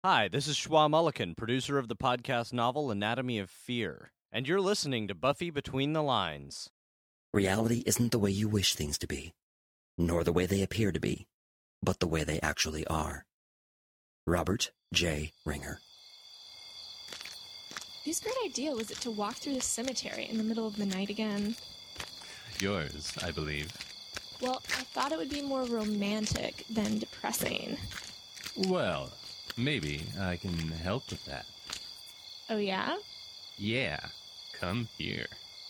Hi, this is Schwa Mulligan, producer of the podcast novel Anatomy of Fear, and you're listening to Buffy Between the Lines. Reality isn't the way you wish things to be, nor the way they appear to be, but the way they actually are. Robert J. Ringer. Whose great idea was it to walk through the cemetery in the middle of the night again? Yours, I believe. Well, I thought it would be more romantic than depressing. Well, maybe I can help with that. Oh, yeah? Yeah, come here.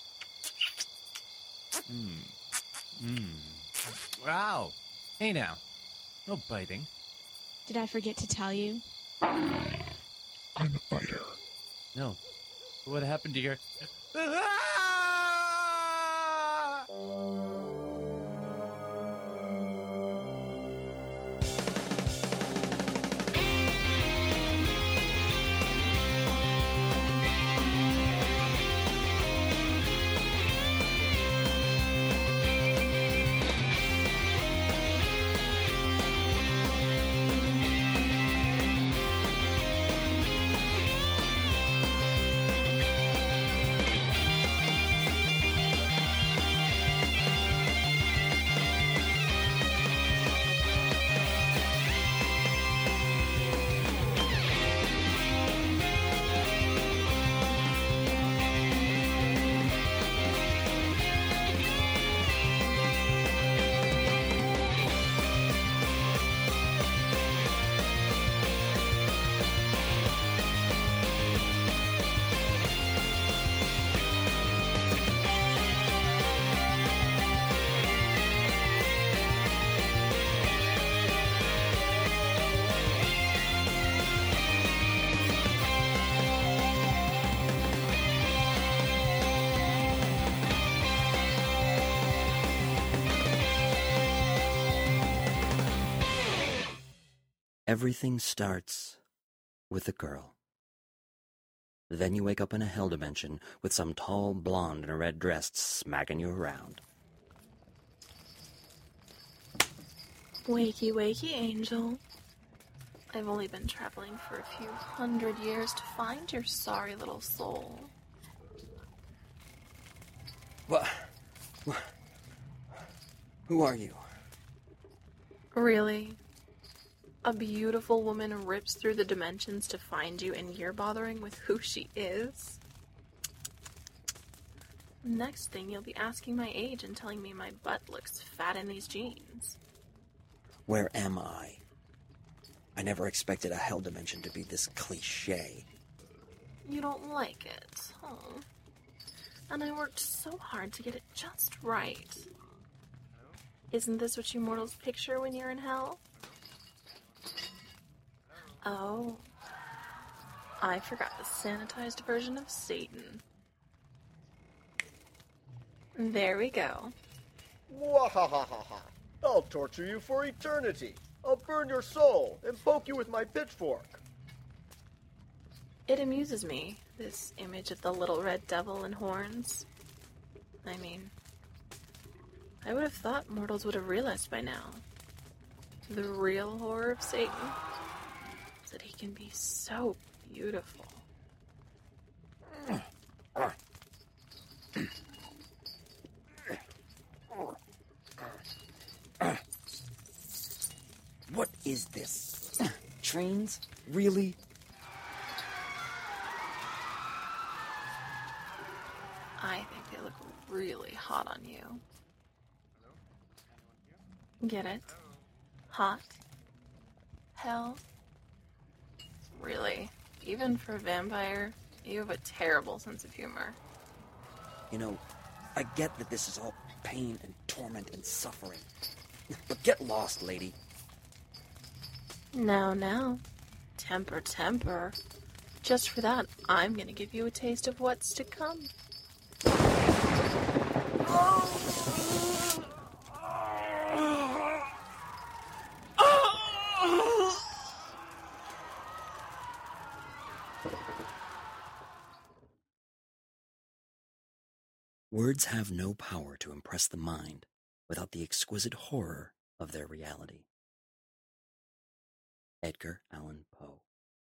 Wow. Hey now. No biting. Did I forget to tell you? I'm a biter. No. What happened to your... Everything starts with a girl. Then you wake up in a hell dimension with some tall blonde in a red dress smacking you around. Wakey, wakey, angel. I've only been traveling for a few hundred years to find your sorry little soul. What? Who are you? Really? A beautiful woman rips through the dimensions to find you, and you're bothering with who she is? Next thing, you'll be asking my age and telling me my butt looks fat in these jeans. Where am I? I never expected a hell dimension to be this cliché. You don't like it, huh? And I worked so hard to get it just right. Isn't this what you mortals picture when you're in hell? Oh, I forgot the sanitized version of Satan. There we go. Wahahaha! I'll torture you for eternity. I'll burn your soul and poke you with my pitchfork. It amuses me, this image of the little red devil and horns. I mean, I would have thought mortals would have realized by now. The real horror of Satan is that he can be so beautiful. What is this? Trains? Really? I think they look really hot on you. Get it? Hot? Hell? Really? Even for a vampire, you have a terrible sense of humor. You know, I get that this is all pain and torment and suffering. But get lost, lady. Now. Temper, temper. Just for that, I'm gonna give you a taste of what's to come. Words have no power to impress the mind without the exquisite horror of their reality. Edgar Allan Poe.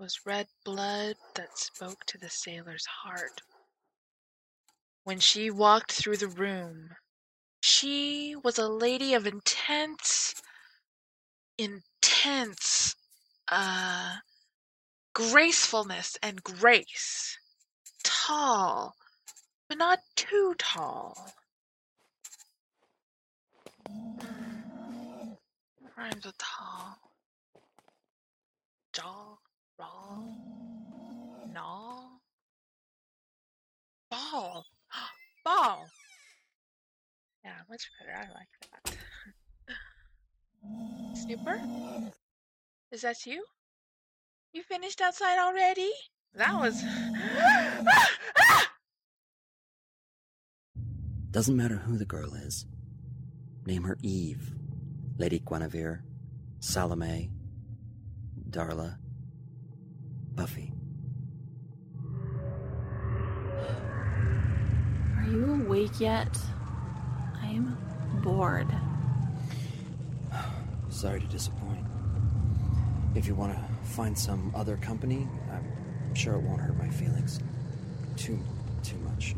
was red blood that spoke to the sailor's heart. When she walked through the room, she was a lady of intense, gracefulness and grace. Tall, but not too tall. Rhymes with tall. Jaw, raw, gnaw. Ball. Ball. Yeah, much better. I like that. Snooper? Is that you? You finished outside already? That was... Doesn't matter who the girl is. Name her Eve, Lady Guinevere, Salome, Darla, Buffy. Are you awake yet? I am bored. Sorry to disappoint. If you want to find some other company, I'm sure it won't hurt my feelings too much.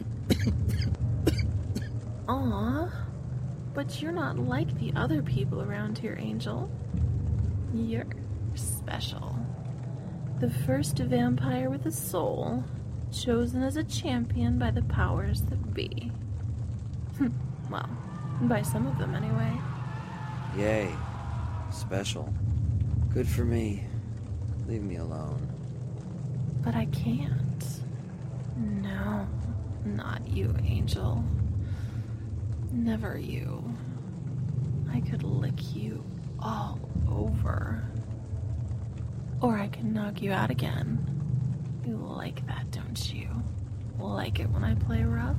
Aw, but you're not like the other people around here, Angel. You're special. The first vampire with a soul, chosen as a champion by the powers that be. Well, by some of them anyway. Yay. Special. Good for me. Leave me alone. But I can't. No, not you, Angel. Never you. I could lick you all over. Or I can knock you out again. You like that, don't you? Like it when I play rough?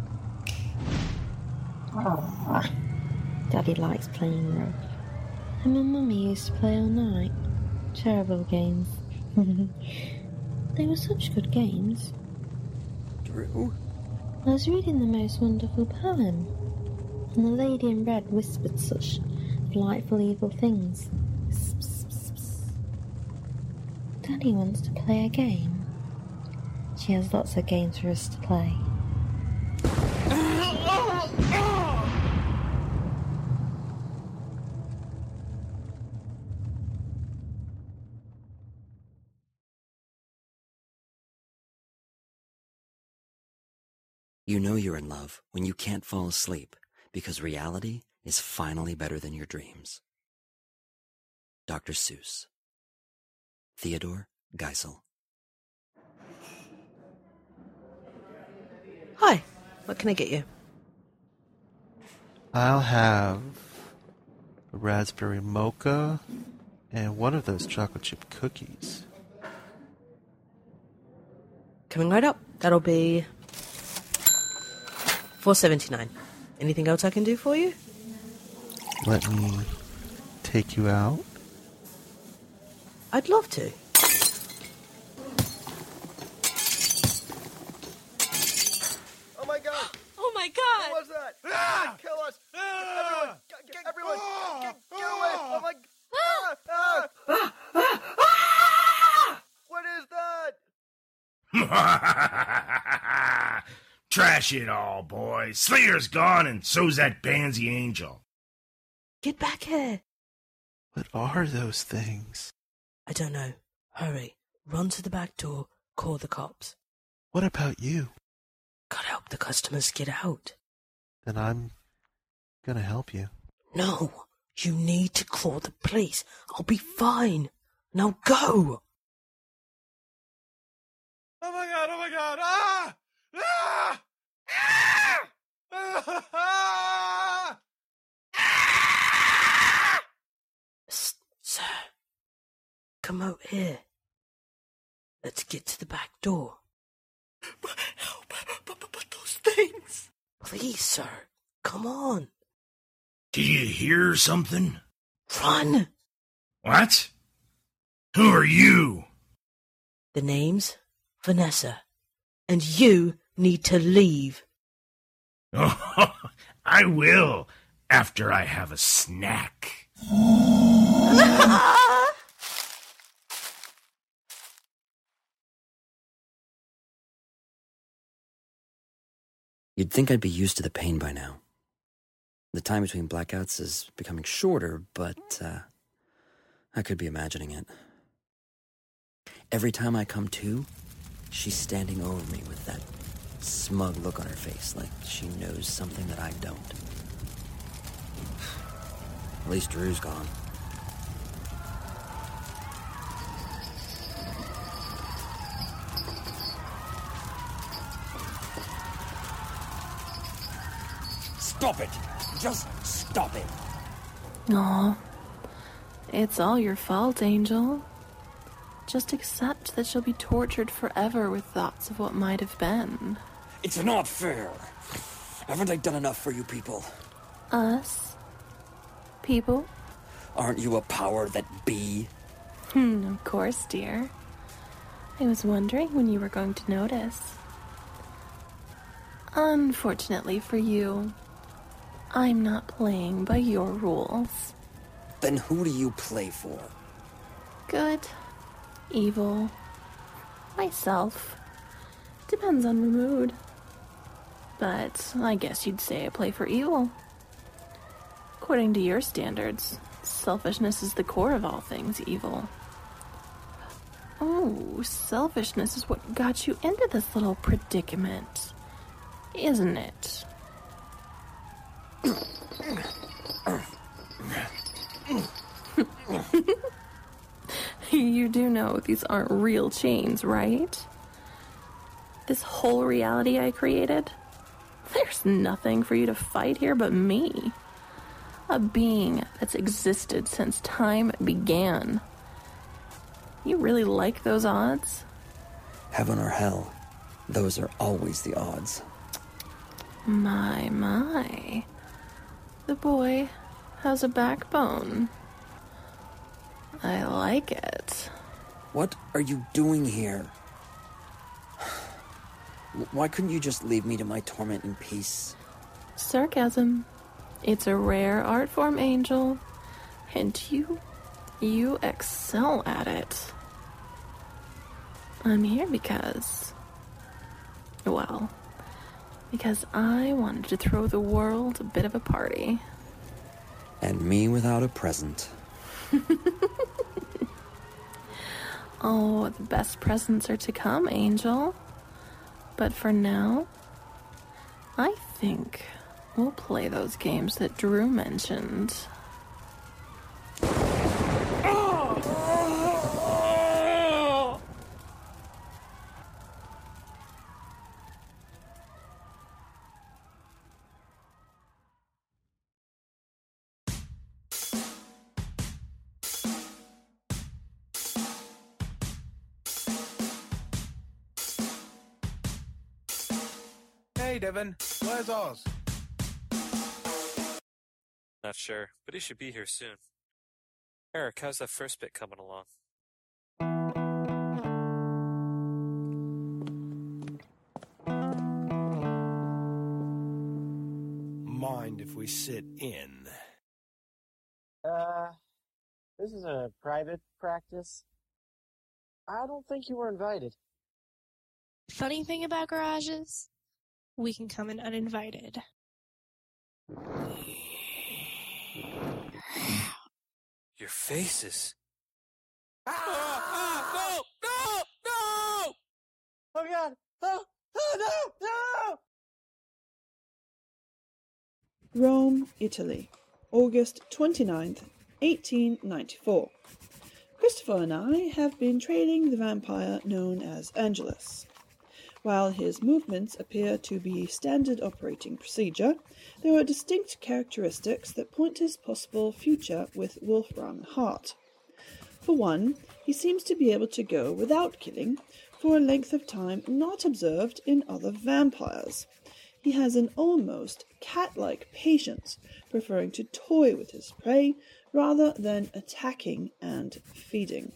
Daddy likes playing rough. And my mummy used to play all night. Terrible games. They were such good games. Drew? I was reading the most wonderful poem, and the lady in red whispered such delightful evil things. Psst, psst, psst, psst. Daddy wants to play a game. She has lots of games for us to play. You know you're in love when you can't fall asleep because reality is finally better than your dreams. Dr. Seuss. Theodore Geisel. Hi, what can I get you? I'll have a raspberry mocha and one of those chocolate chip cookies. Coming right up. That'll be $4.79. Anything else I can do for you? Let me take you out. I'd love to. Oh my god! Oh my god! What was that? Ah! Kill us! Everyone! Get away! Oh my... What is that? Trash it all, boys. Slayer's gone, and so's that Pansy Angel. Get back here. What are those things? I don't know. Hurry. Run to the back door. Call the cops. What about you? Gotta help the customers get out. Then I'm gonna help you. No. You need to call the police. I'll be fine. Now go. Oh my god, oh my god. Ah! Ah! Ah! Ah! Ah! Sir, come out here. Let's get to the back door. Help! But those things! Please, sir, come on. Did you hear something? Run! What? Who are you? The name's Vanessa, and you need to leave. Oh, I will, after I have a snack. You'd think I'd be used to the pain by now. The time between blackouts is becoming shorter, but I could be imagining it. Every time I come to, she's standing over me with that smug look on her face, like she knows something that I don't. At least Drew's gone. Stop it! Just stop it! Aw, it's all your fault, Angel. Just accept that she'll be tortured forever with thoughts of what might have been. It's not fair. Haven't I done enough for you people? Us? People? Aren't you a power that be? Of course, dear. I was wondering when you were going to notice. Unfortunately for you, I'm not playing by your rules. Then who do you play for? Good, evil, myself. Depends on the mood. But I guess you'd say I play for evil. According to your standards, selfishness is the core of all things evil. Oh, selfishness is what got you into this little predicament, isn't it? You do know these aren't real chains, right? This whole reality I created? There's nothing for you to fight here but me. A being that's existed since time began. You really like those odds? Heaven or hell, those are always the odds. My. The boy has a backbone. I like it. What are you doing here? Why couldn't you just leave me to my torment in peace? Sarcasm. It's a rare art form, Angel. And you excel at it. I'm here because I wanted to throw the world a bit of a party. And me without a present. Oh, the best presents are to come, Angel. But for now, I think we'll play those games that Drew mentioned. Hey, Devin, where's Oz? Not sure, but he should be here soon. Eric, how's that first bit coming along? Mind if we sit in? This is a private practice. I don't think you were invited. Funny thing about garages, we can come in uninvited. Your faces. No! Oh God! Oh no! Rome, Italy, August 29th, 1894. Christopher and I have been trailing the vampire known as Angelus. While his movements appear to be standard operating procedure, there are distinct characteristics that point to his possible future with Wolfram Hart. For one, he seems to be able to go without killing for a length of time not observed in other vampires. He has an almost cat-like patience, preferring to toy with his prey rather than attacking and feeding.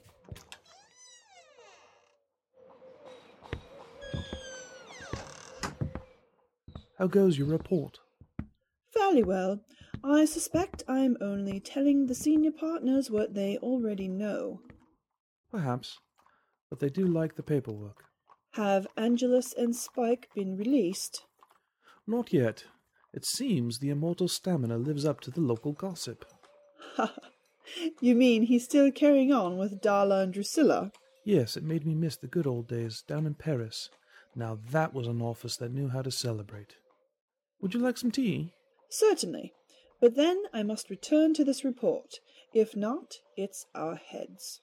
How goes your report? Fairly well. I suspect I'm only telling the senior partners what they already know. Perhaps, but they do like the paperwork. Have Angelus and Spike been released? Not yet. It seems the immortal stamina lives up to the local gossip. You mean he's still carrying on with Darla and Drusilla? Yes, it made me miss the good old days down in Paris. Now that was an office that knew how to celebrate. Would you like some tea? Certainly. But then I must return to this report. If not, it's our heads.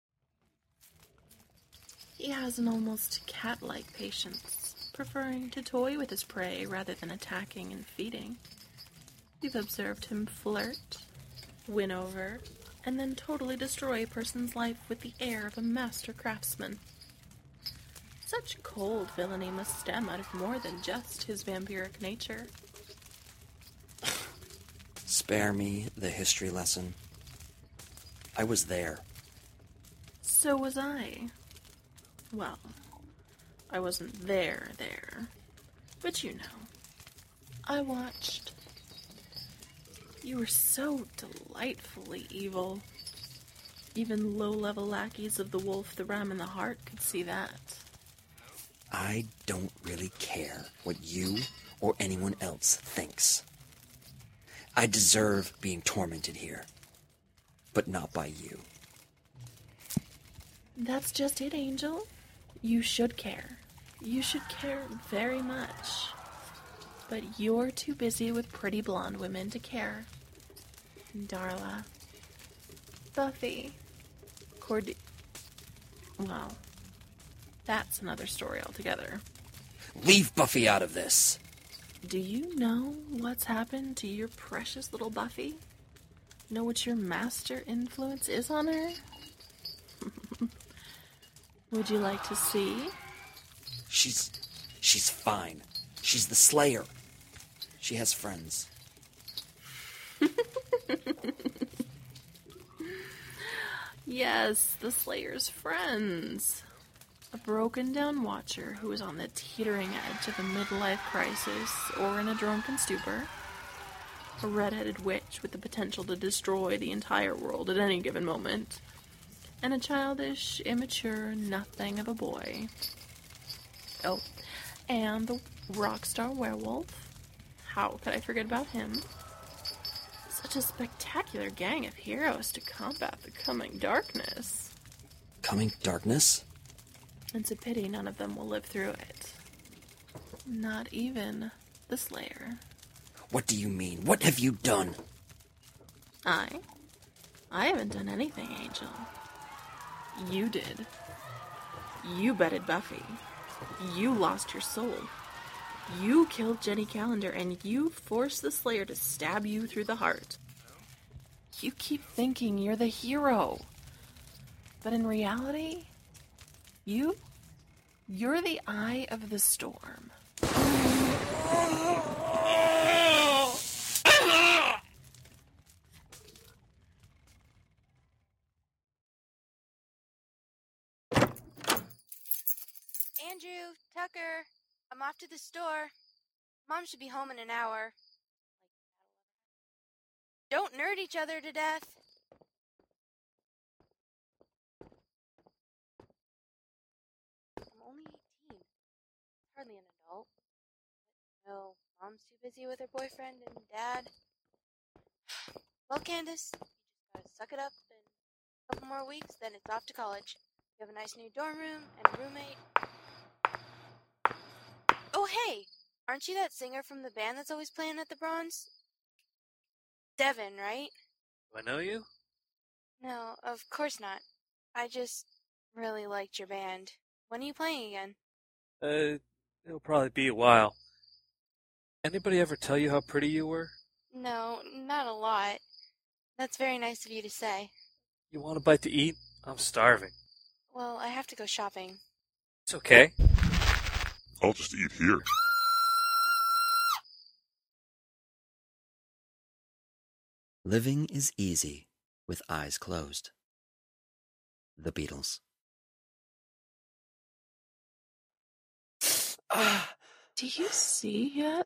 He has an almost cat-like patience, preferring to toy with his prey rather than attacking and feeding. We've observed him flirt, win over, and then totally destroy a person's life with the air of a master craftsman. Such cold villainy must stem out of more than just his vampiric nature. Spare me the history lesson. I was there. So was I. Well, I wasn't there, but you know. I watched. You were so delightfully evil. Even low-level lackeys of the Wolf, the Ram, and the Heart could see that. I don't really care what you or anyone else thinks. I deserve being tormented here, but not by you. That's just it, Angel. You should care. You should care very much. But you're too busy with pretty blonde women to care. Darla. Buffy. Well, that's another story altogether. Leave Buffy out of this. Do you know what's happened to your precious little Buffy? Know what your master influence is on her? Would you like to see? She's fine. She's the Slayer. She has friends. Yes, the Slayer's friends. A broken-down watcher who is on the teetering edge of a midlife crisis or in a drunken stupor. A red-headed witch with the potential to destroy the entire world at any given moment. And a childish, immature nothing of a boy. Oh, and the rockstar werewolf. How could I forget about him? Such a spectacular gang of heroes to combat the coming darkness. Coming darkness? It's a pity none of them will live through it. Not even the Slayer. What do you mean? What have you done? I haven't done anything, Angel. You did. You betted Buffy. You lost your soul. You killed Jenny Calendar, and you forced the Slayer to stab you through the heart. You keep thinking you're the hero. But in reality, you're the eye of the storm. Andrew, Tucker, I'm off to the store. Mom should be home in an hour. Don't nerd each other to death. I'm only 18. Hardly an adult. But no, Mom's too busy with her boyfriend and Dad. Well, Candace, you just gotta suck it up, and a couple more weeks, then it's off to college. You have a nice new dorm room and a roommate. Oh, hey! Aren't you that singer from the band that's always playing at the Bronze? Devin, right? Do I know you? No, of course not. I just really liked your band. When are you playing again? It'll probably be a while. Anybody ever tell you how pretty you were? No, not a lot. That's very nice of you to say. You want a bite to eat? I'm starving. Well, I have to go shopping. It's okay. I'll just eat here. Living is easy with eyes closed. The Beatles. Do you see yet?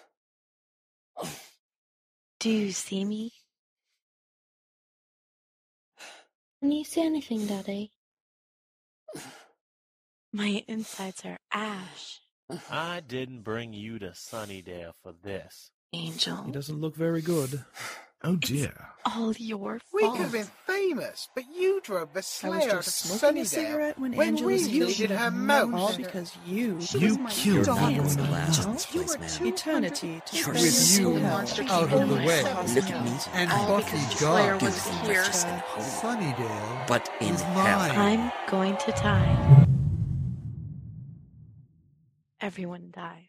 Do you see me? Can you see anything, Daddy? My insides are ash, I didn't bring you to Sunnydale for this. Angel. He doesn't look very good. Oh dear. All your We fault. could have been famous, but you drove the I was Slayer to just smoking a Sunnydale cigarette when when Angela we killed needed her all most. because you killed You're me. not going to last in this place, man. eternity to You're spend so in hell. monster out of the way. Look at me. And All Buffy because Slayer God. was here. Sunnydale But in is hell. mine. I'm going to die. Everyone dies.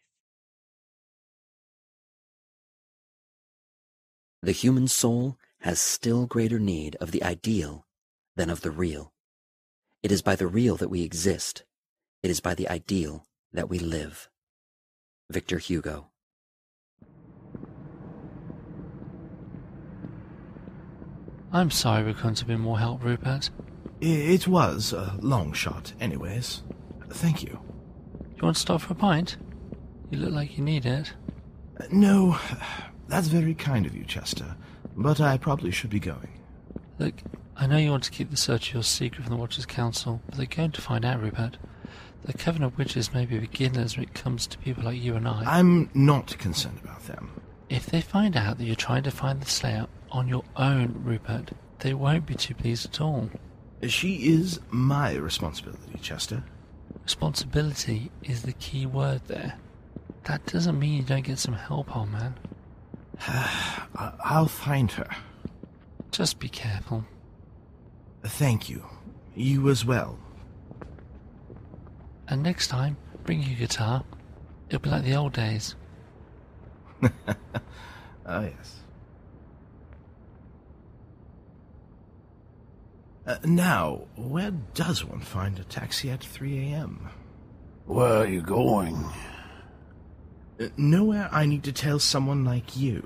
The human soul has still greater need of the ideal than of the real. It is by the real that we exist. It is by the ideal that we live. Victor Hugo. I'm sorry we couldn't have been more help, Rupert. It was a long shot, anyways. Thank you. You want to stop for a pint? You look like you need it. No, that's very kind of you, Chester, but I probably should be going. Look, I know you want to keep the search of your secret from the Watchers' Council, but they're going to find out, Rupert. The Coven of Witches may be beginners when it comes to people like you and I. I'm not concerned about them. If they find out that you're trying to find the Slayer on your own, Rupert, they won't be too pleased at all. She is my responsibility, Chester. Responsibility is the key word there. That doesn't mean you don't get some help, old man. I'll find her. Just be careful. Thank you. You as well. And next time, bring your guitar. It'll be like the old days. Oh, yes. Now, where does one find a taxi at 3 a.m.? Where are you going? Nowhere I need to tell someone like you.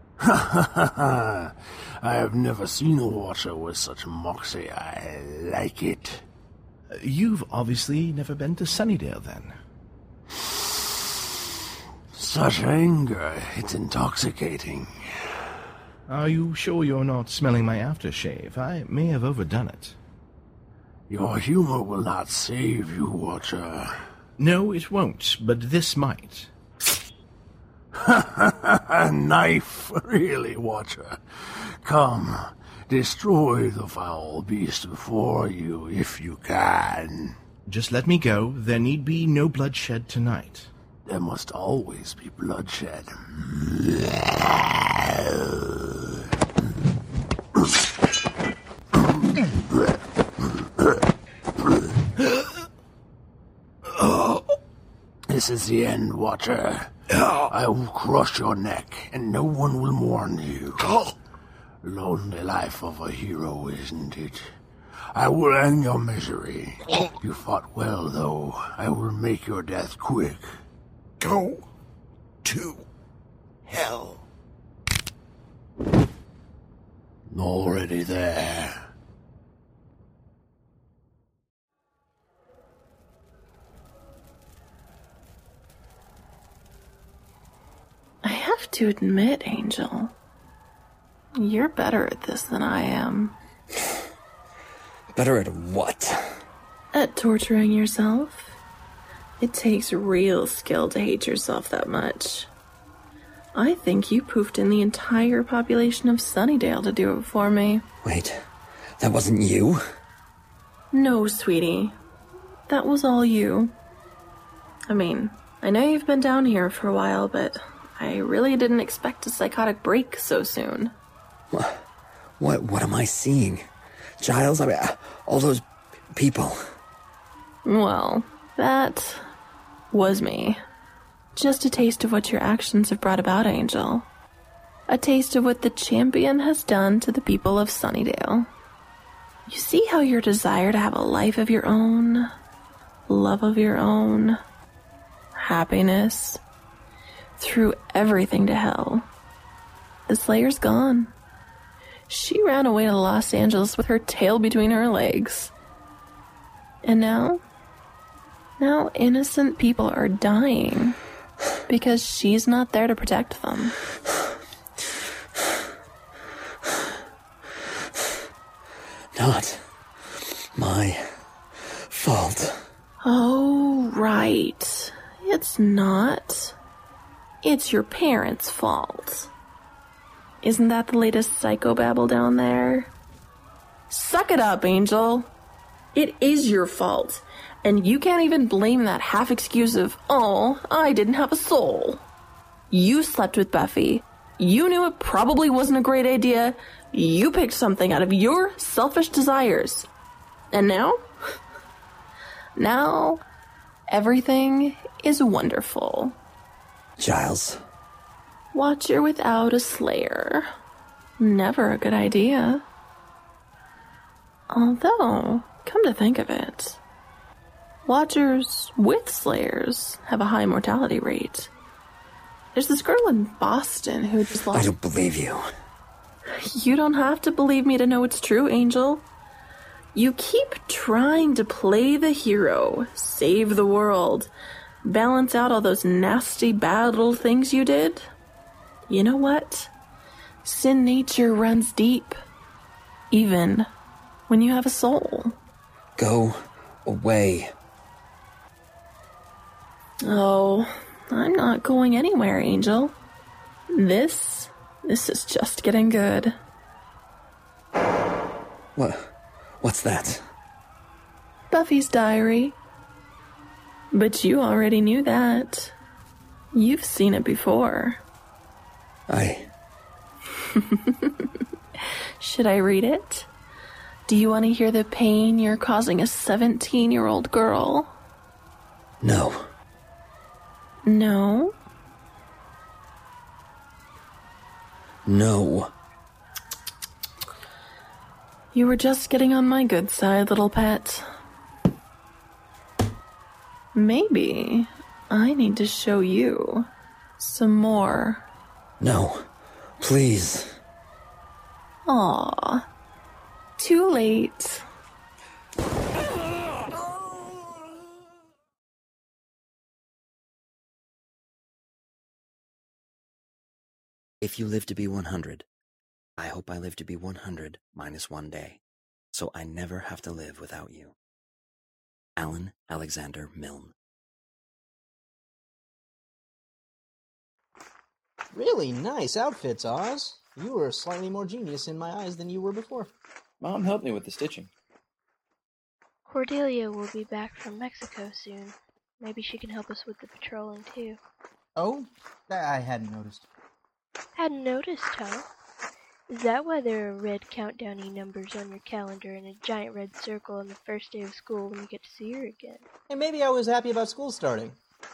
I have never seen a Watcher with such moxie. I like it. You've obviously never been to Sunnydale, then. Such anger, it's intoxicating. Are you sure you're not smelling my aftershave? I may have overdone it. Your humor will not save you, Watcher. No, it won't, but this might. A knife, really, Watcher. Come, destroy the foul beast before you, if you can. Just let me go. There need be no bloodshed tonight. There must always be bloodshed. This is the end, Watcher. I will crush your neck, and no one will mourn you. Lonely life of a hero, isn't it? I will end your misery. You fought well, though. I will make your death quick. Go to hell. Already there. I have to admit, Angel, you're better at this than I am. Better at what? At torturing yourself. It takes real skill to hate yourself that much. I think you poofed in the entire population of Sunnydale to do it for me. Wait, that wasn't you? No, sweetie. That was all you. I mean, I know you've been down here for a while, but I really didn't expect a psychotic break so soon. What am I seeing? Giles, I mean, all those people. Well, that was me. Just a taste of what your actions have brought about, Angel. A taste of what the champion has done to the people of Sunnydale. You see how your desire to have a life of your own, love of your own, happiness, threw everything to hell. The Slayer's gone. She ran away to Los Angeles with her tail between her legs. And now innocent people are dying because she's not there to protect them. Not my fault. Oh, right. It's not. It's your parents' fault. Isn't that the latest psychobabble down there? Suck it up, Angel. It is your fault. And you can't even blame that half excuse of, oh, I didn't have a soul. You slept with Buffy. You knew it probably wasn't a great idea. You picked something out of your selfish desires. And now? Now, everything is wonderful. Giles. Watcher without a slayer. Never a good idea. Although, come to think of it, Watchers with slayers have a high mortality rate. There's this girl in Boston who just lost... I don't believe you. You don't have to believe me to know it's true, Angel. You keep trying to play the hero, save the world, balance out all those nasty, bad little things you did. You know what? Sin nature runs deep, even when you have a soul. Go away. Oh, I'm not going anywhere, Angel. This is just getting good. What's that? Buffy's diary. But you already knew that. You've seen it before. Should I read it? Do you want to hear the pain you're causing a 17-year-old girl? No. No? No. You were just getting on my good side, little pet. Maybe I need to show you some more. No. Please. Aw. Too late. If you live to be 100, I hope I live to be 100 minus 1 day, so I never have to live without you. Alan Alexander Milne. Really nice outfits, Oz. You were slightly more genius in my eyes than you were before. Mom helped me with the stitching. Cordelia will be back from Mexico soon. Maybe she can help us with the patrolling, too. Oh? I hadn't noticed. Hadn't noticed, huh? Is that why there are red countdowny numbers on your calendar and a giant red circle on the first day of school when you get to see her again? Hey, maybe I was happy about school starting.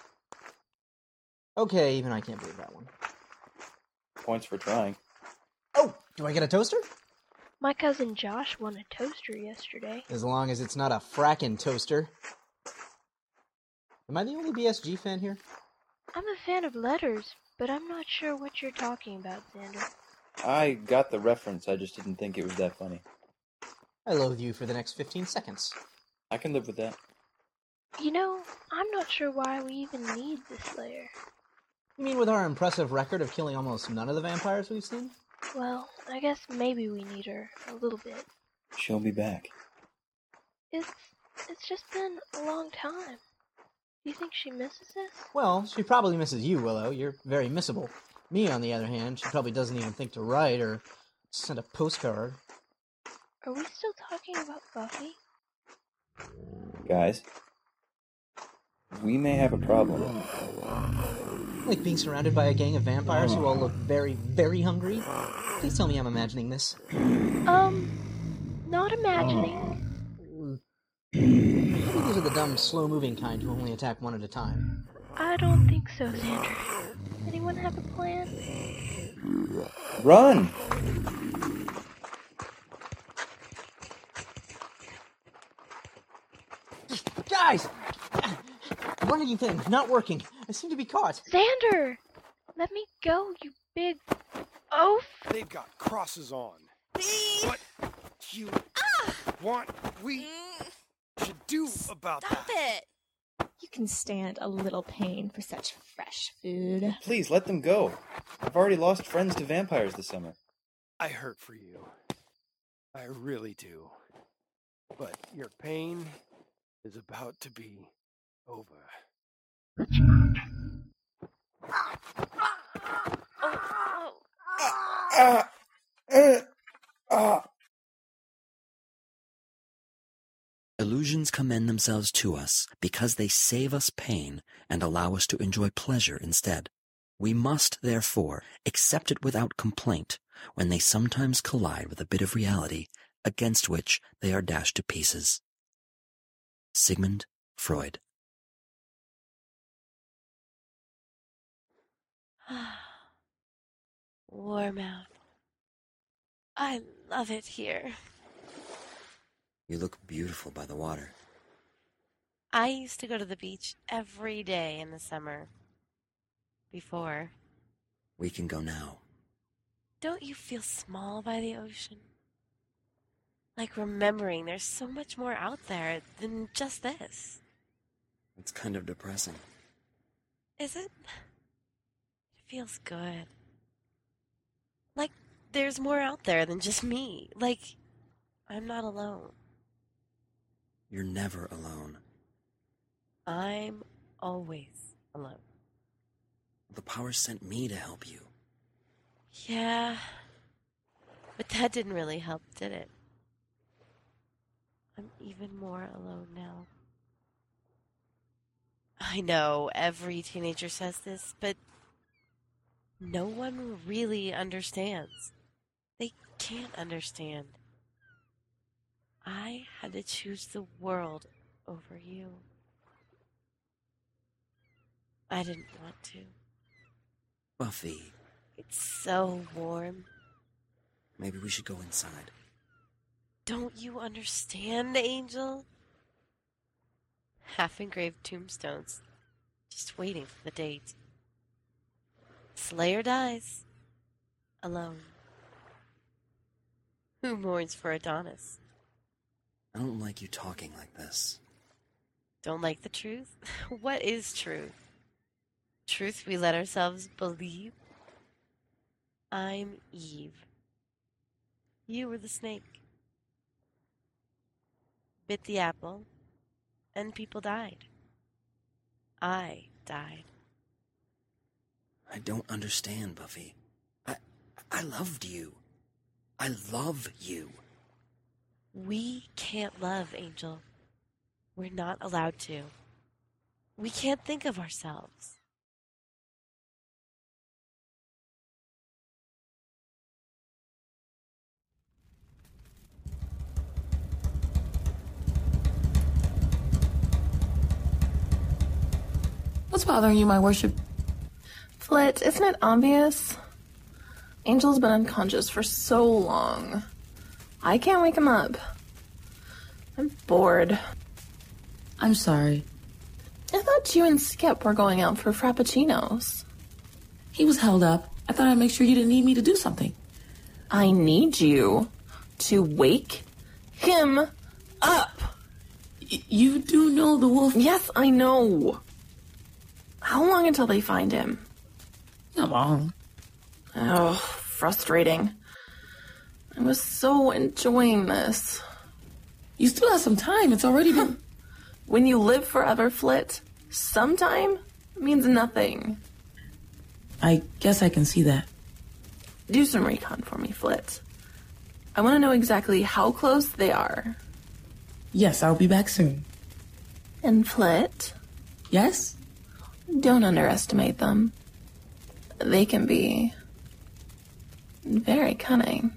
Okay, even I can't believe that one. Points for trying. Oh, do I get a toaster? My cousin Josh won a toaster yesterday. As long as it's not a frackin' toaster. Am I the only BSG fan here? I'm a fan of letters, but I'm not sure what you're talking about, Xander. I got the reference, I just didn't think it was that funny. I loathe you for the next 15 seconds. I can live with that. You know, I'm not sure why we even need the Slayer. You mean with our impressive record of killing almost none of the vampires we've seen? Well, I guess maybe we need her a little bit. She'll be back. It's just been a long time. Do you think she misses us? Well, she probably misses you, Willow. You're very missable. Me, on the other hand, she probably doesn't even think to write or send a postcard. Are we still talking about Buffy? Guys, we may have a problem. Like being surrounded by a gang of vampires who all look very, very hungry? Please tell me I'm imagining this. Not imagining. Maybe these are the dumb, slow-moving kind who only attack one at a time. I don't think so, Xander. Anyone have a plan? Run! Guys! Running thing, not working. I seem to be caught. Xander! Let me go, you big oaf! They've got crosses on. What you want we should do about Stop that? it! You can stand a little pain for such fresh food. Please, let them go. I've already lost friends to vampires this summer. I hurt for you. I really do. But your pain is about to be over. Illusions commend themselves to us because they save us pain and allow us to enjoy pleasure instead. We must, therefore, accept it without complaint when they sometimes collide with a bit of reality against which they are dashed to pieces. Sigmund Freud. Warm out. I love it here. You look beautiful by the water. I used to go to the beach every day in the summer. Before. We can go now. Don't you feel small by the ocean? Like remembering there's so much more out there than just this. It's kind of depressing. Is it? It feels good. Like there's more out there than just me. Like I'm not alone. You're never alone. I'm always alone. The powers sent me to help you. Yeah. But that didn't really help, did it? I'm even more alone now. I know every teenager says this, but no one really understands. They can't understand. I had to choose the world over you. I didn't want to. Buffy. It's so warm. Maybe we should go inside. Don't you understand, Angel? Half-engraved tombstones. Just waiting for the date. Slayer dies. Alone. Who mourns for Adonis? I don't like you talking like this. Don't like the truth? What is truth? Truth we let ourselves believe? I'm Eve. You were the snake. Bit the apple, and people died. I died. I don't understand, Buffy. I loved you. I love you. We can't love, Angel. We're not allowed to. We can't think of ourselves. What's bothering you, my worship? Flit, isn't it obvious? Angel's been unconscious for so long. I can't wake him up. I'm bored. I'm sorry. I thought you and Skip were going out for frappuccinos. He was held up. I thought I'd make sure you didn't need me to do something. I need you to wake him up. You do know the wolf? Yes, I know. How long until they find him? Not long. Oh, frustrating. I was so enjoying this. You still have some time. It's already been... When you live forever, Flit, sometime means nothing. I guess I can see that. Do some recon for me, Flit. I want to know exactly how close they are. Yes, I'll be back soon. And Flit? Yes? Don't underestimate them. They can be very cunning.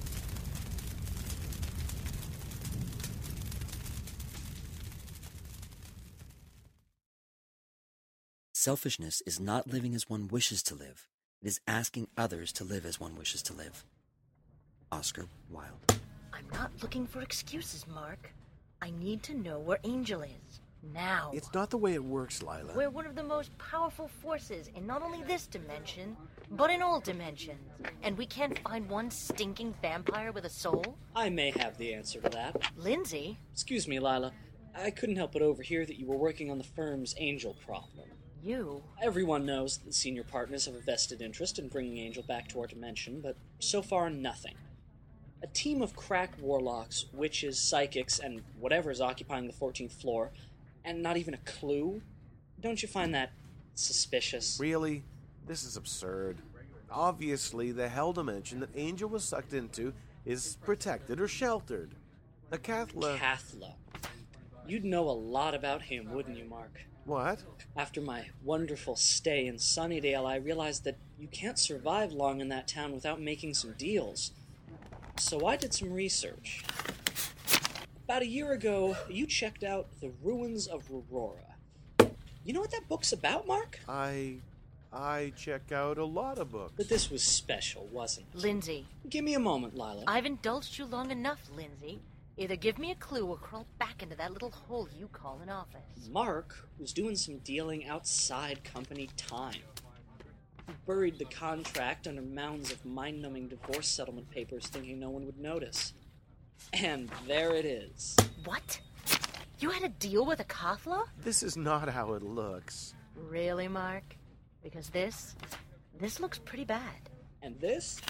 Selfishness is not living as one wishes to live. It is asking others to live as one wishes to live. Oscar Wilde. I'm not looking for excuses, Mark. I need to know where Angel is. Now. It's not the way it works, Lila. We're one of the most powerful forces in not only this dimension, but in all dimensions. And we can't find one stinking vampire with a soul? I may have the answer to that. Lindsay? Excuse me, Lila. I couldn't help but overhear that you were working on the firm's Angel problem. You? Everyone knows that the senior partners have a vested interest in bringing Angel back to our dimension, but so far nothing. A team of crack warlocks, witches, psychics, and whatever is occupying the 14th floor, and not even a clue? Don't you find that suspicious? Really? This is absurd. Obviously, the hell dimension that Angel was sucked into is protected or sheltered. The Cathla... Cathla. You'd know a lot about him, wouldn't you, Mark? What? After my wonderful stay in Sunnydale, I realized that you can't survive long in that town without making some deals. So I did some research. About a year ago, you checked out The Ruins of Aurora. You know what that book's about, Mark? I check out a lot of books. But this was special, wasn't it? Lindsay. Give me a moment, Lila. I've indulged you long enough, Lindsay. Either give me a clue or crawl back into that little hole you call an office. Mark was doing some dealing outside company time. He buried the contract under mounds of mind-numbing divorce settlement papers thinking no one would notice. And there it is. What? You had a deal with a Cathla? This is not how it looks. Really, Mark? Because this looks pretty bad. And this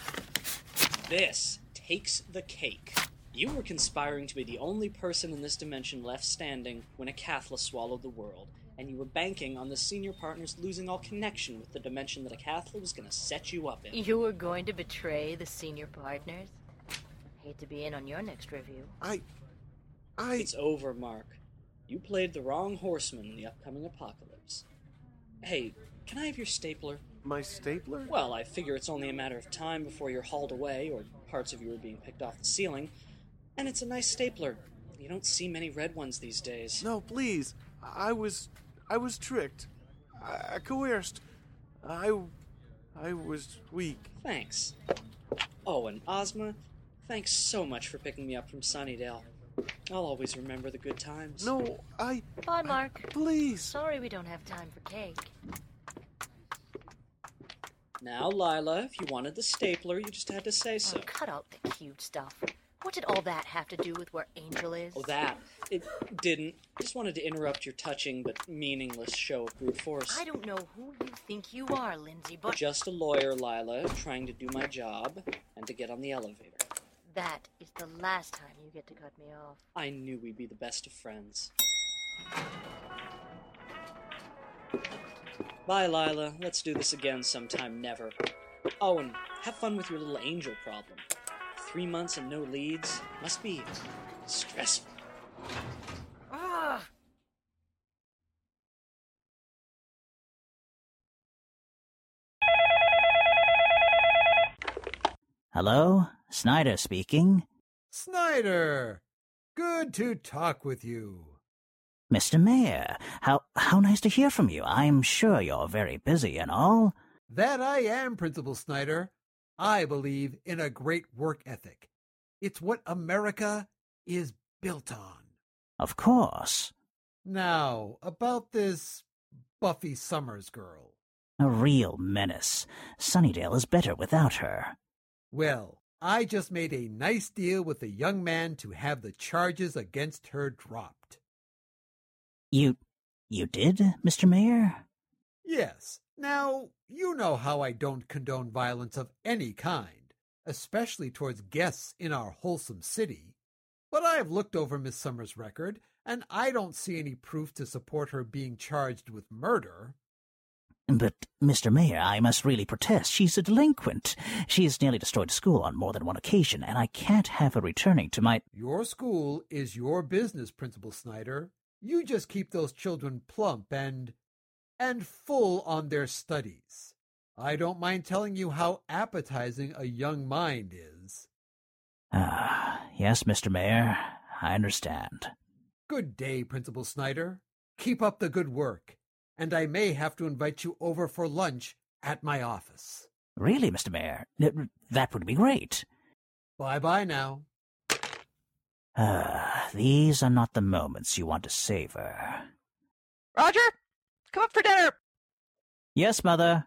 takes the cake. You were conspiring to be the only person in this dimension left standing when a Cathla swallowed the world, and you were banking on the senior partners losing all connection with the dimension that a Cathla was going to set you up in. You were going to betray the senior partners? Hate to be in on your next review. It's over, Mark. You played the wrong horseman in the upcoming apocalypse. Hey, can I have your stapler? My stapler? Well, I figure it's only a matter of time before you're hauled away, or parts of you are being picked off the ceiling. And it's a nice stapler. You don't see many red ones these days. No, please. I was tricked. Coerced. I was weak. Thanks. Oh, and Ozma, thanks so much for picking me up from Sunnydale. I'll always remember the good times. No, Bye, Mark. Please. Sorry we don't have time for cake. Now, Lila, if you wanted the stapler, you just had to say so. Oh, cut out the cute stuff. What did all that have to do with where Angel is? Oh, that. It didn't. Just wanted to interrupt your touching but meaningless show of brute force. I don't know who you think you are, Lindsay, but... Just a lawyer, Lila, trying to do my job and to get on the elevator. That is the last time you get to cut me off. I knew we'd be the best of friends. Bye, Lila. Let's do this again sometime never. Oh, and have fun with your little angel problem. 3 months and no leads must be stressful. Ah! Hello? Snyder speaking. Snyder! Good to talk with you. Mr. Mayor, how nice to hear from you. I'm sure you're very busy and all. That I am, Principal Snyder. I believe in a great work ethic. It's what America is built on. Of course. Now, about this Buffy Summers girl. A real menace. Sunnydale is better without her. Well, I just made a nice deal with a young man to have the charges against her dropped. You did, Mr. Mayor? Yes. Now, you know how I don't condone violence of any kind, especially towards guests in our wholesome city. But I have looked over Miss Summers' record, and I don't see any proof to support her being charged with murder. But, Mr. Mayor, I must really protest. She's a delinquent. She has nearly destroyed school on more than one occasion, and I can't have her returning to my... Your school is your business, Principal Snyder. You just keep those children plump and full on their studies. I don't mind telling you how appetizing a young mind is. Yes, Mr. Mayor, I understand. Good day, Principal Snyder. Keep up the good work, and I may have to invite you over for lunch at my office. Really, Mr. Mayor? That would be great. Bye-bye now. These are not the moments you want to savor. Roger, come up for dinner. Yes, Mother.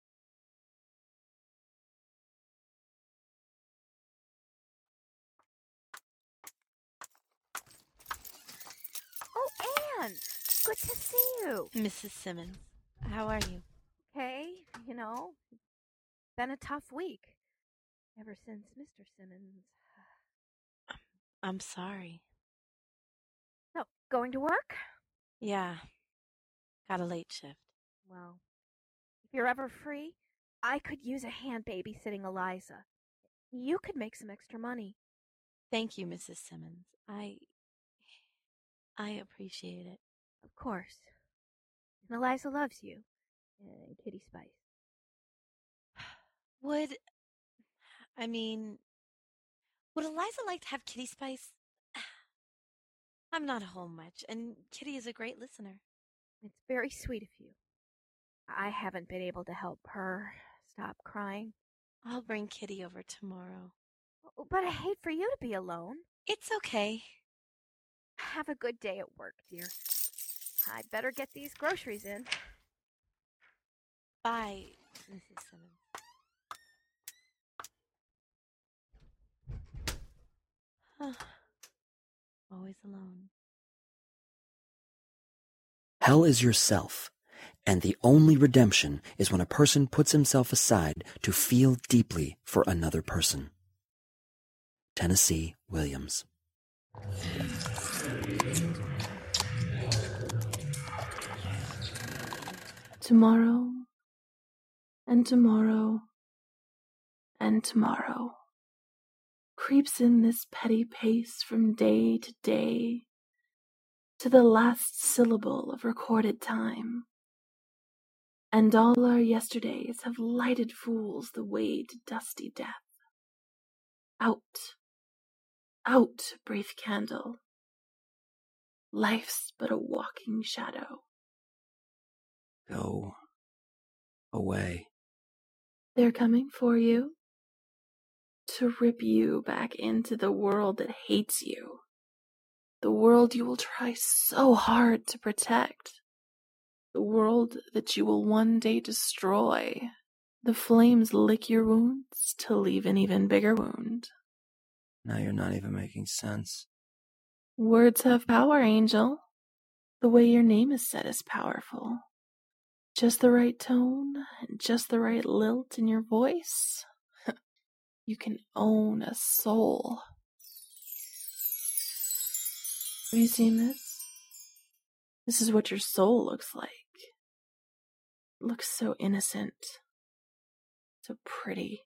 Oh, Anne, good to see you. Mrs. Simmons, how are you? Okay, you know, it's been a tough week. Ever since Mr. Simmons. I'm sorry. No, going to work? Yeah. Got a late shift. Well, if you're ever free, I could use a hand babysitting Eliza. You could make some extra money. Thank you, Mrs. Simmons. I appreciate it. Of course. And Eliza loves you. And Kitty Spice. Would Eliza like to have Kitty Spice? I'm not home much, and Kitty is a great listener. It's very sweet of you. I haven't been able to help her stop crying. I'll bring Kitty over tomorrow. But I hate for you to be alone. It's okay. Have a good day at work, dear. I'd better get these groceries in. Bye, Mrs. Simmons. Always alone. Hell is yourself, and the only redemption is when a person puts himself aside to feel deeply for another person. Tennessee Williams. Tomorrow, and tomorrow, and tomorrow creeps in this petty pace from day to day, to the last syllable of recorded time. And all our yesterdays have lighted fools the way to dusty death. Out, out, brief candle. Life's but a walking shadow. Go away. They're coming for you. To rip you back into the world that hates you. The world you will try so hard to protect. The world that you will one day destroy. The flames lick your wounds to leave an even bigger wound. Now you're not even making sense. Words have power, Angel. The way your name is said is powerful. Just the right tone and just the right lilt in your voice. You can own a soul. Have you seen this? This is what your soul looks like. It looks so innocent. So pretty.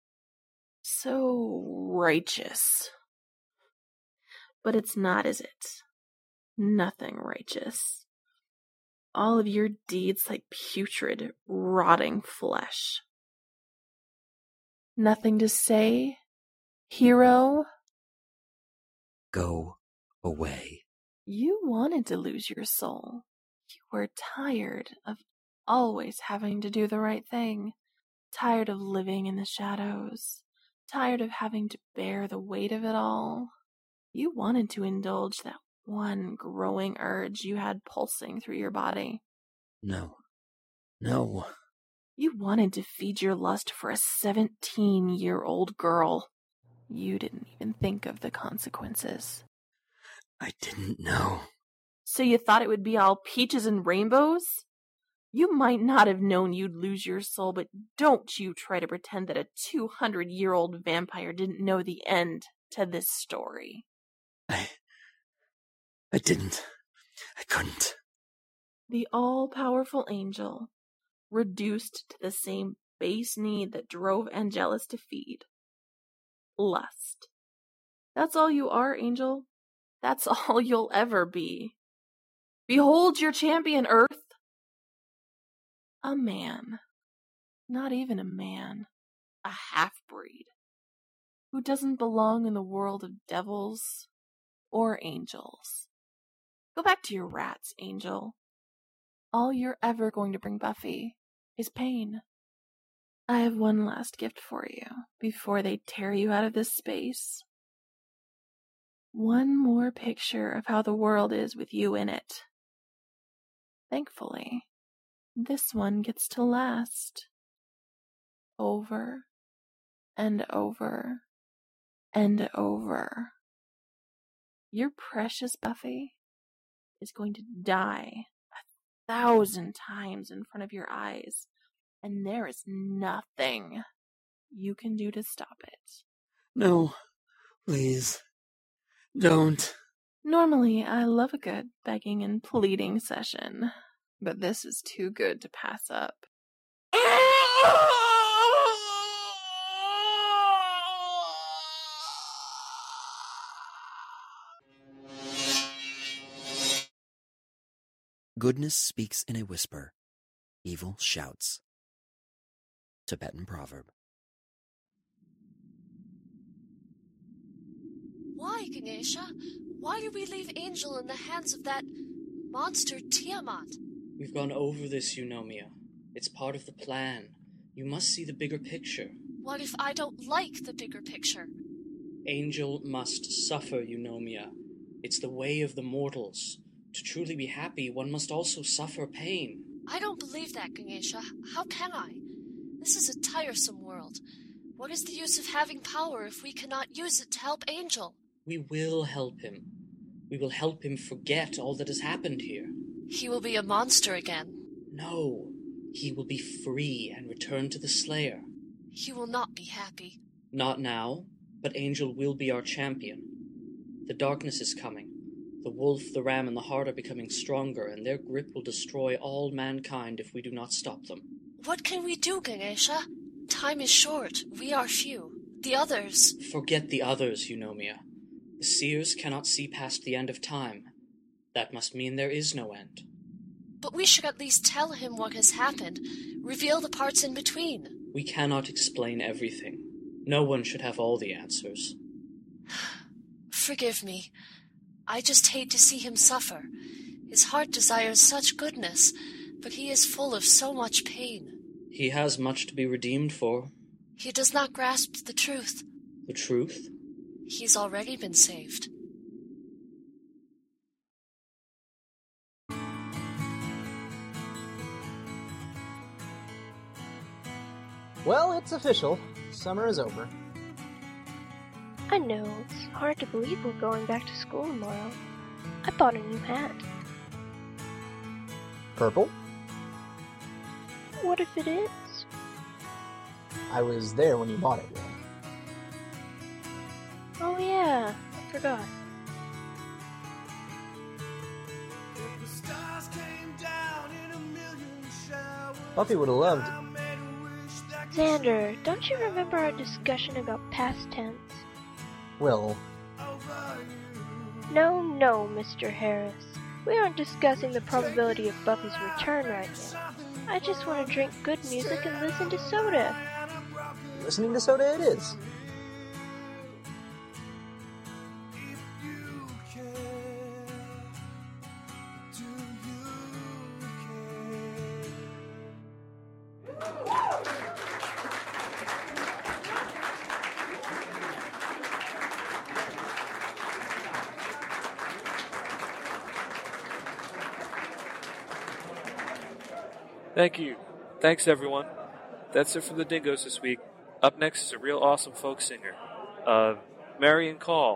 So righteous. But it's not, is it? Nothing righteous. All of your deeds like putrid, rotting flesh. Nothing to say, hero? Go away. You wanted to lose your soul. You were tired of always having to do the right thing. Tired of living in the shadows. Tired of having to bear the weight of it all. You wanted to indulge that one growing urge you had pulsing through your body. No. You wanted to feed your lust for a 17-year-old girl. You didn't even think of the consequences. I didn't know. So you thought it would be all peaches and rainbows? You might not have known you'd lose your soul, but don't you try to pretend that a 200-year-old vampire didn't know the end to this story. I didn't. I couldn't. The all-powerful Angel, reduced to the same base need that drove Angelus to feed. Lust. That's all you are, Angel. That's all you'll ever be. Behold your champion, Earth. A man. Not even a man. A half-breed. Who doesn't belong in the world of devils or angels. Go back to your rats, Angel. All you're ever going to bring Buffy is pain. I have one last gift for you before they tear you out of this space. One more picture of how the world is with you in it. Thankfully, this one gets to last. Over and over and over. Your precious Buffy is going to die 1,000 times in front of your eyes, and there is nothing you can do to stop it. No, please, don't. Normally, I love a good begging and pleading session, But this is too good to pass up. Goodness speaks in a whisper. Evil shouts. Tibetan proverb. Why, Ganesha? Why did we leave Angel in the hands of that monster Tiamat? We've gone over this, Eunomia. It's part of the plan. You must see the bigger picture. What if I don't like the bigger picture? Angel must suffer, Eunomia. It's the way of the mortals. To truly be happy, one must also suffer pain. I don't believe that, Ganesha. How can I? This is a tiresome world. What is the use of having power if we cannot use it to help Angel? We will help him. We will help him forget all that has happened here. He will be a monster again. No, he will be free and return to the Slayer. He will not be happy. Not now, but Angel will be our champion. The darkness is coming. The wolf, the ram, and the hart are becoming stronger, and their grip will destroy all mankind if we do not stop them. What can we do, Ganesha? Time is short. We are few. The others... Forget the others, Eunomia. The seers cannot see past the end of time. That must mean there is no end. But we should at least tell him what has happened. Reveal the parts in between. We cannot explain everything. No one should have all the answers. Forgive me. I just hate to see him suffer. His heart desires such goodness, but he is full of so much pain. He has much to be redeemed for. He does not grasp the truth. The truth? He's already been saved. Well, it's official. Summer is over. I know, it's hard to believe we're going back to school tomorrow. I bought a new hat. Purple? What if it is? I was there when you bought it. Oh yeah, I forgot. Buffy would have loved. Xander, don't you remember our discussion about past tense? Well... No, Mr. Harris. We aren't discussing the probability of Buffy's return right now. I just want to drink good music and listen to soda. Listening to soda it is. Thank you. Thanks, everyone. That's it for the Dingoes this week. Up next is a real awesome folk singer, Marion Call.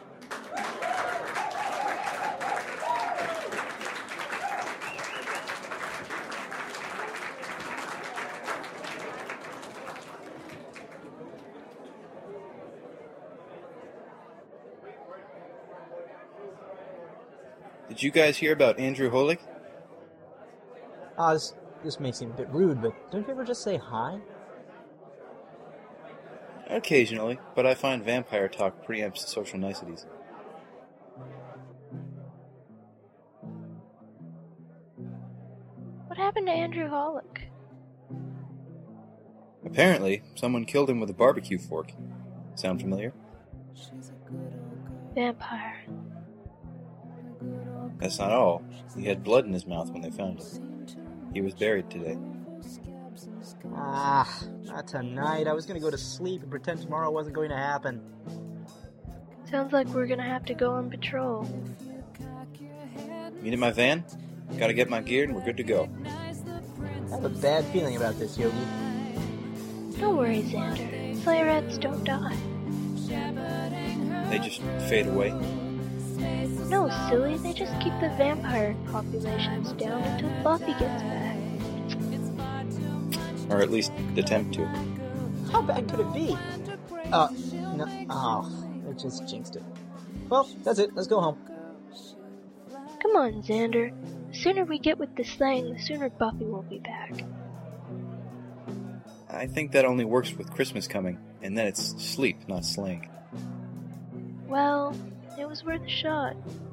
Did you guys hear about Andrew Holick? This may seem a bit rude, but don't you ever just say hi? Occasionally, but I find vampire talk preempts social niceties. What happened to Andrew Holick? Apparently, someone killed him with a barbecue fork. Sound familiar? Vampire. That's not all. He had blood in his mouth when they found him. He was buried today. Not tonight. I was going to go to sleep and pretend tomorrow wasn't going to happen. Sounds like we're going to have to go on patrol. Meet in my van? Gotta get my gear and we're good to go. I have a bad feeling about this, Yogi. Don't worry, Xander. Slayerettes don't die. They just fade away. No, silly. They just keep the vampire populations down until Buffy gets back. Or at least attempt to. How bad could it be? No. Oh, it just jinxed it. Well, that's it. Let's go home. Come on, Xander. The sooner we get with the slaying, the sooner Buffy will be back. I think that only works with Christmas coming, and then it's sleep, not slaying. Well, it was worth a shot.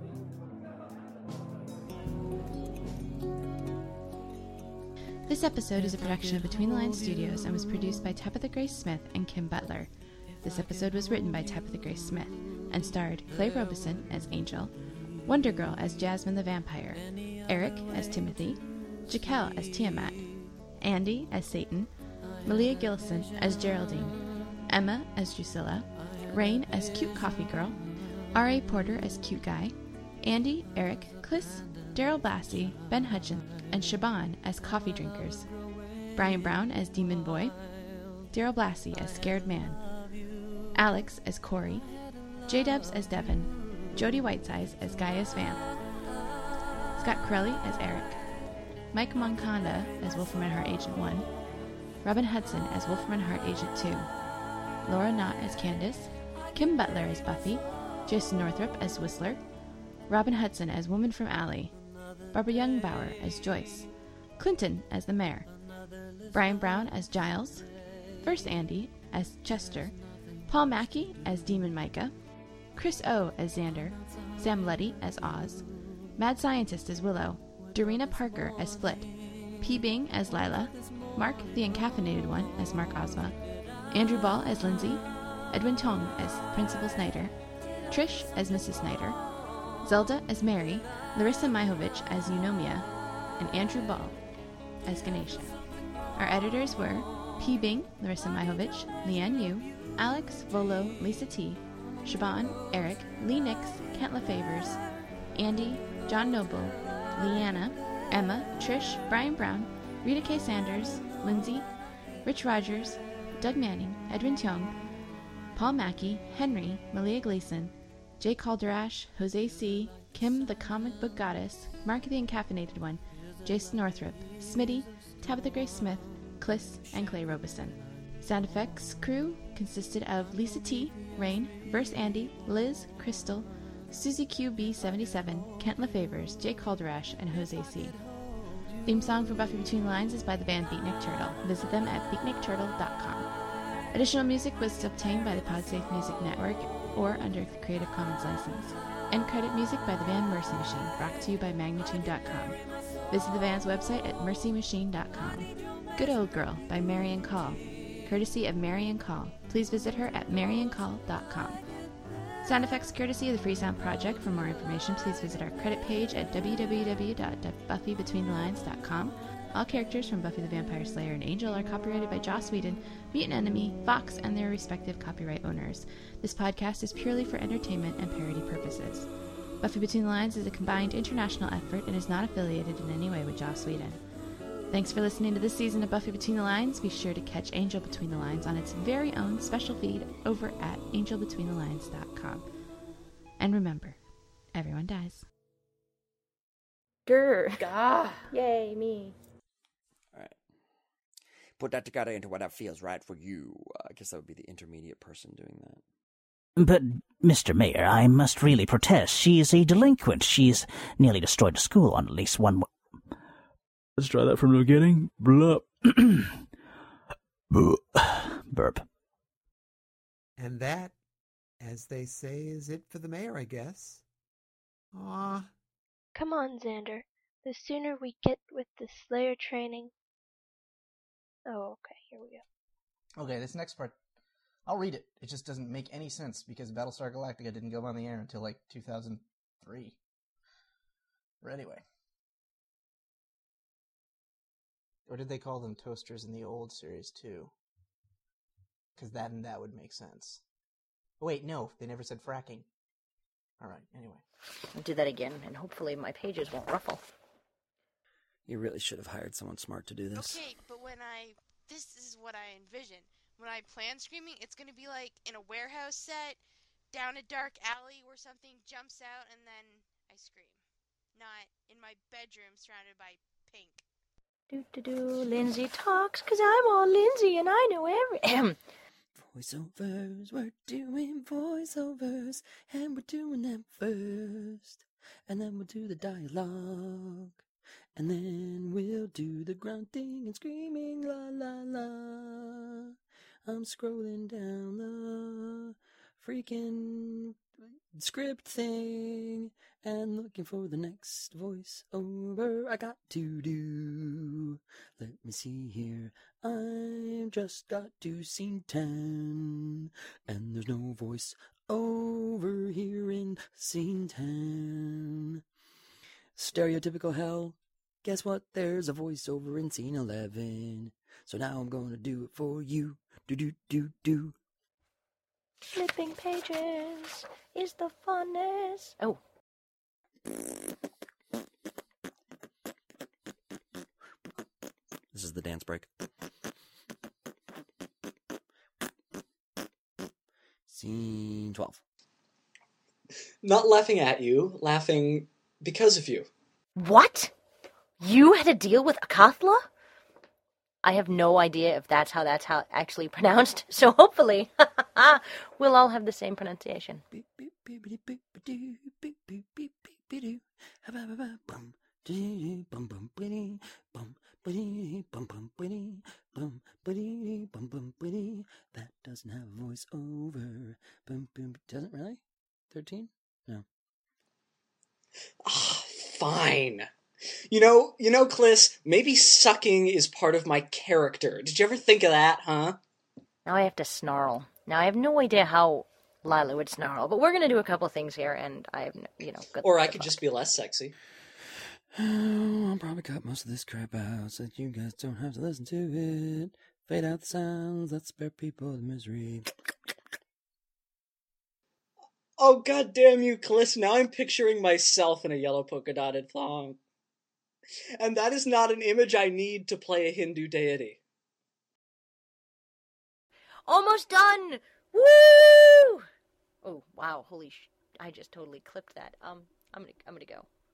This episode is a production of Between the Lines Studios and was produced by Tabitha Grace Smith and Kim Butler. This episode was written by Tabitha Grace Smith and starred Clay Robeson as Angel, Wonder Girl as Jasmine the Vampire, Eric as Timothy, Jaquel as Tiamat, Andy as Satan, Malia Gilson as Geraldine, Emma as Drusilla, Rain as Cute Coffee Girl, R.A. Porter as Cute Guy, Andy, Eric, Cliss, Daryl Blassie, Ben Hutchins, and Shaban as Coffee Drinkers, Brian Brown as Demon Boy, Daryl Blassie as Scared Man, Alex as Corey, J-Dubs as Devin, Jody Whitesides as Gaius Vamp, Scott Corelli as Eric, Mike Monconda as Wolfram and Hart Agent 1, Robin Hudson as Wolfram and Hart Agent 2, Laura Knott as Candace, Kim Butler as Buffy, Jason Northrup as Whistler, Robin Hudson as Woman from Alley, Barbara Youngbauer as Joyce, Clinton as the Mayor, Brian Brown as Giles, First Andy as Chester, Paul Mackey as Demon Micah, Chris O as Xander, Sam Luddy as Oz, Mad Scientist as Willow, Dorina Parker as Flit, P. Bing as Lila, Mark the Encaffeinated One as Mark Ozma, Andrew Ball as Lindsay, Edwin Tong as Principal Snyder, Trish as Mrs. Snyder, Zelda as Mary, Larissa Mihovich as Eunomia, and Andrew Ball as Ganesha. Our editors were P. Bing, Larissa Mihovich, Leanne Yu, Alex, Volo, Lisa T., Shaban, Eric, Lee Nix, Kent LaFavors, Andy, John Noble, Leanna, Emma, Trish, Brian Brown, Rita K. Sanders, Lindsay, Rich Rogers, Doug Manning, Edwin Tiong, Paul Mackey, Henry, Malia Gleason, Jay Calderash, Jose C., Kim the Comic Book Goddess, Mark the Encaffeinated One, Jason Northrup, Smitty, Tabitha Grace Smith, Cliss, and Clay Robeson. Sound effects crew consisted of Lisa T., Rain, Verse Andy, Liz, Crystal, Susie QB77, Kent LaFavors, Jay Calderash, and Jose C. Theme song for Buffy Between the Lines is by the band Beatnik Turtle. Visit them at beatnikturtle.com. Additional music was obtained by the Podsafe Music Network or under the Creative Commons license. End credit music by the band Mercy Machine, brought to you by Magnatune.com. Visit the band's website at mercymachine.com. Good Old Girl by Marian Call, courtesy of Marian Call. Please visit her at mariancall.com. Sound effects courtesy of the Freesound Project. For more information, please visit our credit page at www.buffybetweenthelines.com. All characters from Buffy the Vampire Slayer and Angel are copyrighted by Joss Whedon, Mutant Enemy, Fox, and their respective copyright owners. This podcast is purely for entertainment and parody purposes. Buffy Between the Lines is a combined international effort and is not affiliated in any way with Joss Whedon. Thanks for listening to this season of Buffy Between the Lines. Be sure to catch Angel Between the Lines on its very own special feed over at angelbetweenthelines.com. And remember, everyone dies. Grr. Gah. Yay, me. Put that together into what that feels right for you. I guess that would be the intermediate person doing that. But, Mr. Mayor, I must really protest. She is a delinquent. She's nearly destroyed the school on at least one... Let's try that from the beginning. Blup. Burp. And that, as they say, is it for the mayor, I guess. Aw. Come on, Xander. The sooner we get with the Slayer training... Oh, okay, here we go. Okay, this next part, I'll read it. It just doesn't make any sense because Battlestar Galactica didn't go on the air until like 2003. But anyway. Or did they call them toasters in the old series too? Because that would make sense. Oh, wait, no, they never said fracking. Alright, anyway. I'll do that again, and hopefully my pages won't ruffle. You really should have hired someone smart to do this. Okay, but this is what I envision. When I plan screaming, it's going to be like in a warehouse set, down a dark alley where something jumps out, and then I scream. Not in my bedroom surrounded by pink. Lindsay talks, 'cause I'm all Lindsay and I know every... Voiceovers, we're doing voiceovers, and we're doing them first. and then we'll do the dialogue. And then we'll do the grunting and screaming, la la la. I'm scrolling down the freaking script thing and looking for the next voice over I got to do. Let me see here. I've just got to scene 10, and there's no voice over here in scene 10. Stereotypical hell. Guess what? There's a voiceover in scene 11. So now I'm gonna do it for you. Do. Flipping pages is the funnest. Oh. This is the dance break. Scene 12. Not laughing at you, laughing because of you. What? You had to deal with Akathla? I have no idea if that's how actually pronounced, so hopefully we'll all have the same pronunciation. That doesn't have a voice over. Doesn't really? 13? No. Fine. You know, Kliss, maybe sucking is part of my character. Did you ever think of that, huh? Now I have to snarl. Now I have no idea how Lila would snarl, but we're going to do a couple things here, and I have, good Or I could just be less sexy. I'll probably cut most of this crap out so that you guys don't have to listen to it. Fade out the sounds, let's spare people the misery. Oh, goddamn you, Kliss, now I'm picturing myself in a yellow polka-dotted thong. And that is not an image I need to play a Hindu deity. Almost done! Woo! Oh, wow, I just totally clipped that. I'm gonna go.